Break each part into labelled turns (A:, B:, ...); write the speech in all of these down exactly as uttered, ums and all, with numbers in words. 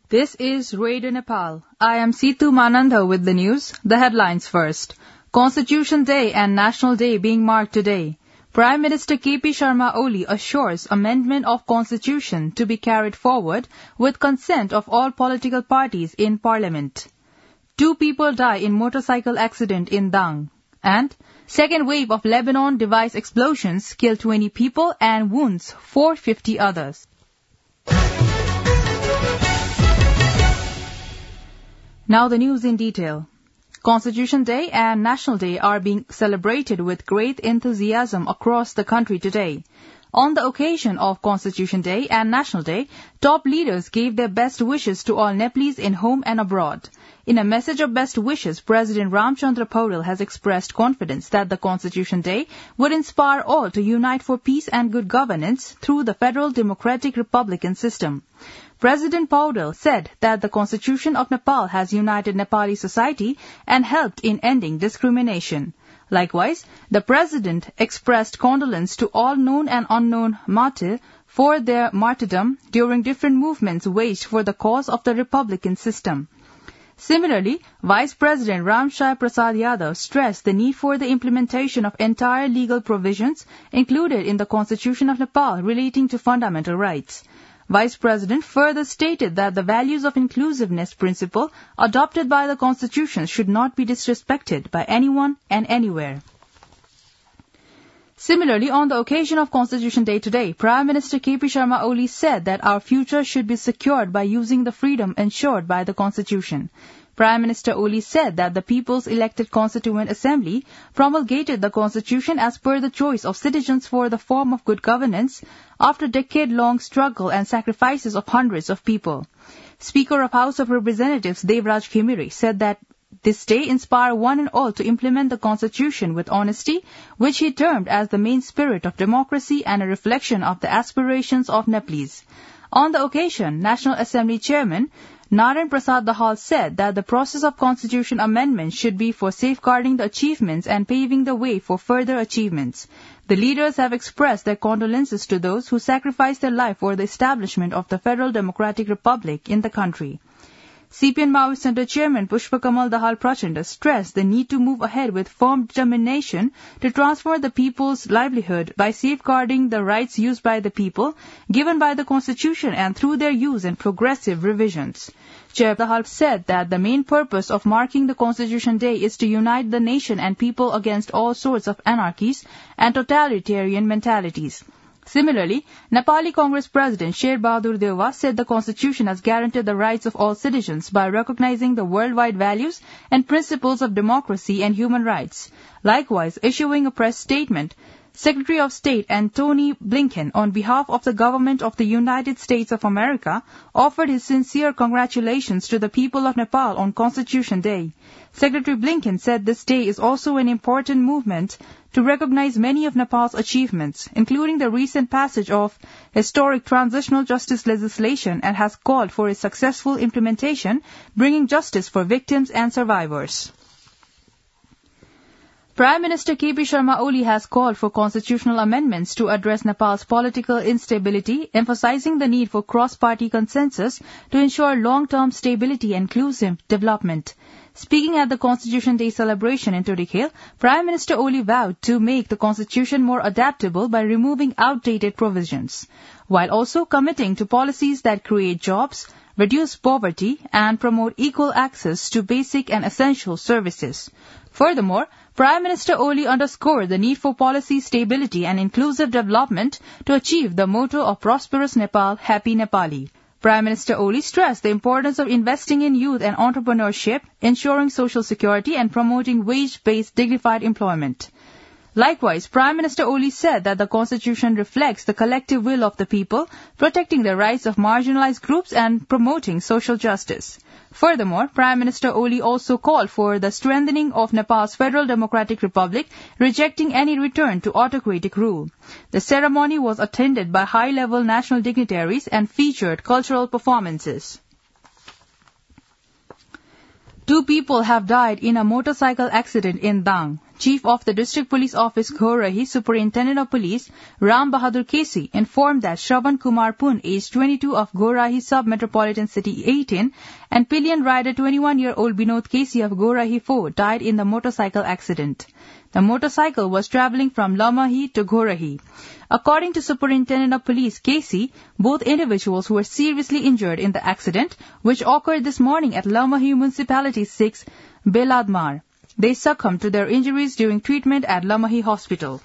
A: This is Radio Nepal. I am Situ Manandha with the news. The headlines first. Constitution Day and National Day being marked today. Prime Minister K P Sharma Oli assures amendment of Constitution to be carried forward with consent of all political parties in Parliament. Two people die in motorcycle accident in Dang. And second wave of Lebanon device explosions kill twenty people and wounds four hundred fifty others. Now the news in detail. Constitution Day and National Day are being celebrated with great enthusiasm across the country today. On the occasion of Constitution Day and National Day, top leaders gave their best wishes to all Nepalese in home and abroad. In a message of best wishes, President Ramchandra Paul has expressed confidence that the Constitution Day would inspire all to unite for peace and good governance through the Federal Democratic Republican system. President Paul said that the Constitution of Nepal has united Nepali society and helped in ending discrimination. Likewise, the President expressed condolence to all known and unknown martyrs for their martyrdom during different movements waged for the cause of the Republican system. Similarly, Vice President Ramshai Prasad Yadav stressed the need for the implementation of entire legal provisions included in the Constitution of Nepal relating to fundamental rights. Vice President further stated that the values of inclusiveness principle adopted by the Constitution should not be disrespected by anyone and anywhere. Similarly, on the occasion of Constitution Day today, Prime Minister K P Sharma Oli said that our future should be secured by using the freedom ensured by the Constitution. Prime Minister Oli said that the People's Elected Constituent Assembly promulgated the Constitution as per the choice of citizens for the form of good governance after decade-long struggle and sacrifices of hundreds of people. Speaker of House of Representatives Devraj Khemiri said that this day inspire one and all to implement the Constitution with honesty, which he termed as the main spirit of democracy and a reflection of the aspirations of Nepalese. On the occasion, National Assembly Chairman Narayan Prasad Dahal said that the process of constitution amendment should be for safeguarding the achievements and paving the way for further achievements. The leaders have expressed their condolences to those who sacrificed their life for the establishment of the Federal Democratic Republic in the country. C P N Maoist Center Chairman Pushpa Kamal Dahal Prachanda stressed the need to move ahead with firm determination to transform the people's livelihood by safeguarding the rights used by the people, given by the Constitution and through their use and progressive revisions. Chair Dahal said that the main purpose of marking the Constitution Day is to unite the nation and people against all sorts of anarchies and totalitarian mentalities. Similarly, Nepali Congress President Sher Bahadur Deuba said the Constitution has guaranteed the rights of all citizens by recognizing the worldwide values and principles of democracy and human rights. Likewise, issuing a press statement, Secretary of State Antony Blinken, on behalf of the government of the United States of America, offered his sincere congratulations to the people of Nepal on Constitution Day. Secretary Blinken said this day is also an important movement to recognize many of Nepal's achievements, including the recent passage of historic transitional justice legislation, and has called for its successful implementation, bringing justice for victims and survivors. Prime Minister K P Sharma Oli has called for constitutional amendments to address Nepal's political instability, emphasizing the need for cross-party consensus to ensure long-term stability and inclusive development. Speaking at the Constitution Day celebration in Turikale, Prime Minister Oli vowed to make the Constitution more adaptable by removing outdated provisions, while also committing to policies that create jobs, reduce poverty, and promote equal access to basic and essential services. Furthermore, Prime Minister Oli underscored the need for policy stability and inclusive development to achieve the motto of Prosperous Nepal, Happy Nepali. Prime Minister Oli stressed the importance of investing in youth and entrepreneurship, ensuring social security and promoting wage-based dignified employment. Likewise, Prime Minister Oli said that the Constitution reflects the collective will of the people, protecting the rights of marginalized groups and promoting social justice. Furthermore, Prime Minister Oli also called for the strengthening of Nepal's Federal Democratic Republic, rejecting any return to autocratic rule. The ceremony was attended by high-level national dignitaries and featured cultural performances. Two people have died in a motorcycle accident in Dang. Chief of the District Police Office Ghorrahi, Superintendent of Police Ram Bahadur Kesi informed that Shravan Kumar Pun, aged twenty-two, of Ghorrahi Sub-Metropolitan City eighteen, and pillion rider twenty-one-year-old Binod Kesi of Ghorrahi four died in the motorcycle accident. The motorcycle was travelling from Lamahi to Ghorrahi. According to Superintendent of Police Kesi, both individuals were seriously injured in the accident, which occurred this morning at Lamahi Municipality six, Beladmar. They succumbed to their injuries during treatment at Lamahi Hospital.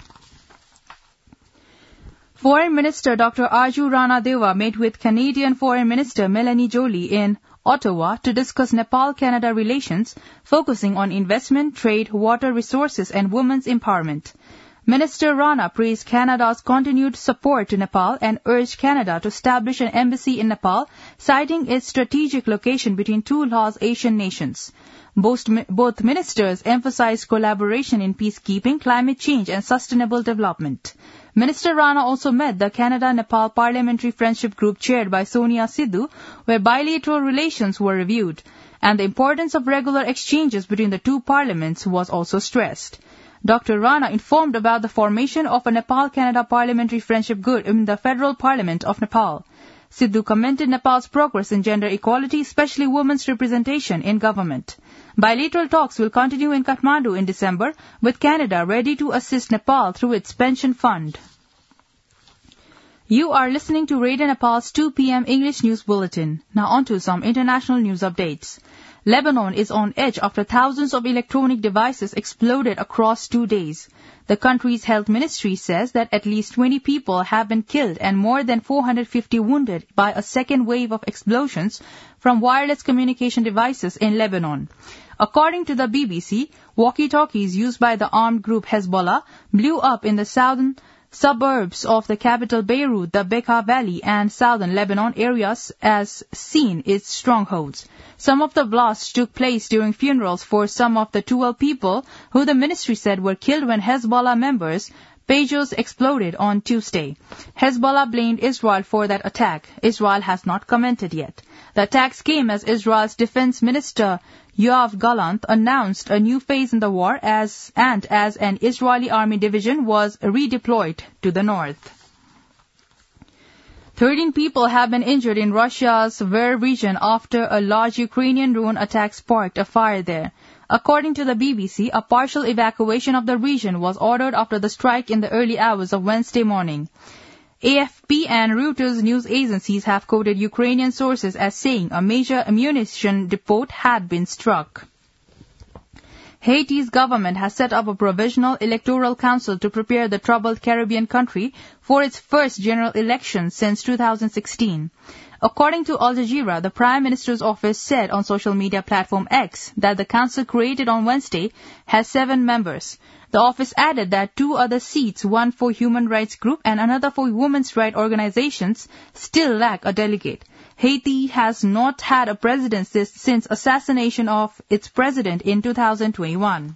A: Foreign Minister Doctor Arju Ranadeva met with Canadian Foreign Minister Melanie Joly in Ottawa to discuss Nepal-Canada relations, focusing on investment, trade, water resources and women's empowerment. Minister Rana praised Canada's continued support to Nepal and urged Canada to establish an embassy in Nepal, citing its strategic location between two large Asian nations. Both, both ministers emphasized collaboration in peacekeeping, climate change and sustainable development. Minister Rana also met the Canada-Nepal Parliamentary Friendship Group chaired by Sonia Sidhu, where bilateral relations were reviewed, and the importance of regular exchanges between the two parliaments was also stressed. Doctor Rana informed about the formation of a Nepal-Canada Parliamentary Friendship Group in the Federal Parliament of Nepal. Sidhu commented Nepal's progress in gender equality, especially women's representation in government. Bilateral talks will continue in Kathmandu in December, with Canada ready to assist Nepal through its pension fund. You are listening to Radio Nepal's two p.m. English News Bulletin. Now on to some international news updates. Lebanon is on edge after thousands of electronic devices exploded across two days. The country's health ministry says that at least twenty people have been killed and more than four hundred fifty wounded by a second wave of explosions from wireless communication devices in Lebanon. According to the B B C, walkie-talkies used by the armed group Hezbollah blew up in the southern suburbs of the capital Beirut, the Bekaa Valley and southern Lebanon areas as seen its strongholds. Some of the blasts took place during funerals for some of the twelve people who the ministry said were killed when Hezbollah members' pagers exploded on Tuesday. Hezbollah blamed Israel for that attack. Israel has not commented yet. The attacks came as Israel's defense minister Yoav Gallant announced a new phase in the war as and as an Israeli army division was redeployed to the north. Thirteen people have been injured in Russia's Tver region after a large Ukrainian drone attack sparked a fire there. According to the B B C, a partial evacuation of the region was ordered after the strike in the early hours of Wednesday morning. A F P and Reuters news agencies have quoted Ukrainian sources as saying a major ammunition depot had been struck. Haiti's government has set up a provisional electoral council to prepare the troubled Caribbean country for its first general election since two thousand sixteen. According to Al Jazeera, the Prime Minister's office said on social media platform X that the council created on Wednesday has seven members. The office added that two other seats, one for human rights group and another for women's rights organizations, still lack a delegate. Haiti has not had a president since assassination of its president in two thousand twenty-one.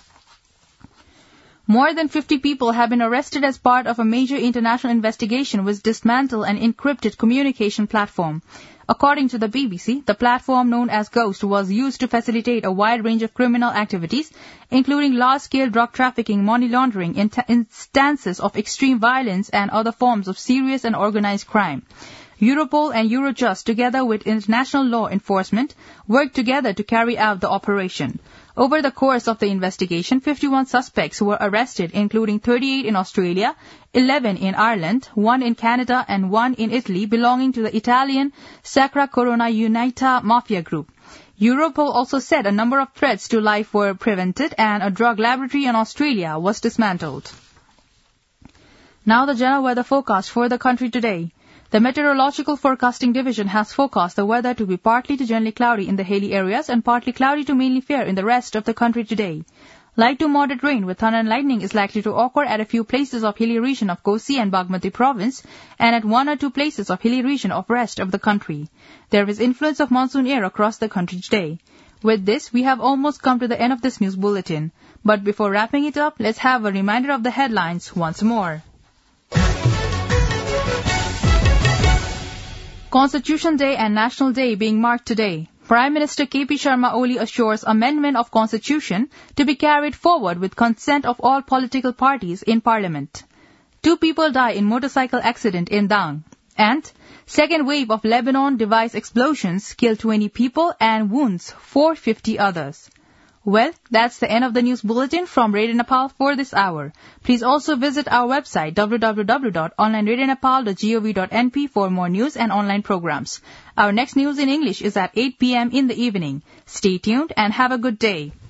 A: More than fifty people have been arrested as part of a major international investigation which dismantled an encrypted communication platform. According to the B B C, the platform known as Ghost was used to facilitate a wide range of criminal activities, including large-scale drug trafficking, money laundering, instances of extreme violence, and other forms of serious and organized crime. Europol and Eurojust, together with international law enforcement, worked together to carry out the operation. Over the course of the investigation, fifty-one suspects were arrested, including thirty-eight in Australia, eleven in Ireland, one in Canada, and one in Italy, belonging to the Italian Sacra Corona Unita mafia group. Europol also said a number of threats to life were prevented, and a drug laboratory in Australia was dismantled. Now the general weather forecast for the country today. The Meteorological Forecasting Division has forecast the weather to be partly to generally cloudy in the hilly areas and partly cloudy to mainly fair in the rest of the country today. Light to moderate rain with thunder and lightning is likely to occur at a few places of hilly region of Kosi and Bagmati province and at one or two places of hilly region of rest of the country. There is influence of monsoon air across the country today. With this, we have almost come to the end of this news bulletin. But before wrapping it up, let's have a reminder of the headlines once more. Constitution Day and National Day being marked today. Prime Minister K P Sharma Oli assures amendment of Constitution to be carried forward with consent of all political parties in Parliament. Two people die in motorcycle accident in Dang. And second wave of Lebanon device explosions killed twenty people and wounds four hundred fifty others. Well, that's the end of the news bulletin from Radio Nepal for this hour. Please also visit our website w w w dot online radio nepal dot gov dot n p for more news and online programs. Our next news in English is at eight p m in the evening. Stay tuned and have a good day.